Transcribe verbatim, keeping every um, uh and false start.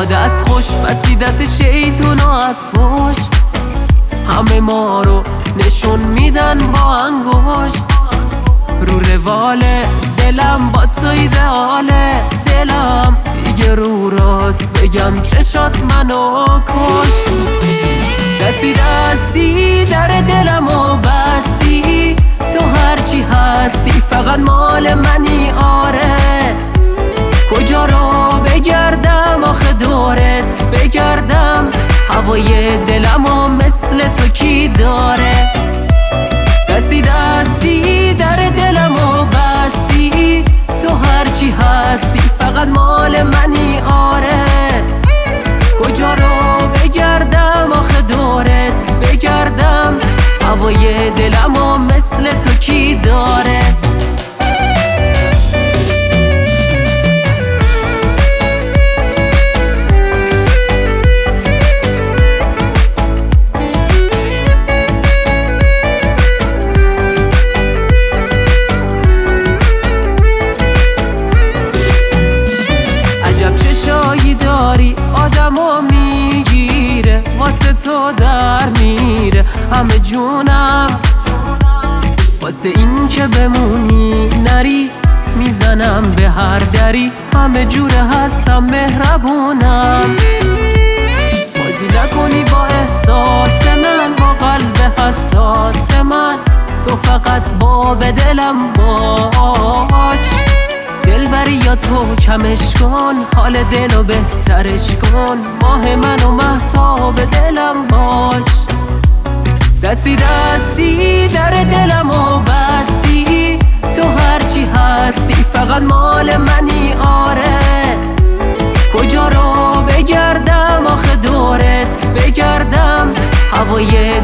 دست خوش بستی دست شیطونو از پشت، همه ما رو نشون میدن با انگشت. رو روال دلم با تو ایدئاله، دلم دیگه رو راست بگم چشات منو کشت. دستی دستی در دلمو بستی، تو هرچی هستی فقط مال منی. آره کجا رو بگردم آخه دورت بگردم، هوای دلمو مثل تو کی داره؟ دستی دستی در دلمو بستی، تو هرچی هستی فقط مال منی. آره کجا رو بگردم آخه دورت بگردم، هوای دلمو مثل تو کی داره؟ آدمو میگیره واسه تو در میره، همه جونم واسه این که بمونی نری، میزنم به هر دری، همه جوره هستم مهربونم. بازی نکنی با احساس من، با قلب حساس من، تو فقط باب دلم باش. دلبری یا تو کمش کن، حال دلو بهترش کن، ماه من و مهتاب دلم باش. دستی دستی در دلمو بستی، تو هرچی هستی فقط مال منی. آره کجا رو بگردم آخه دورت بگردم، هوای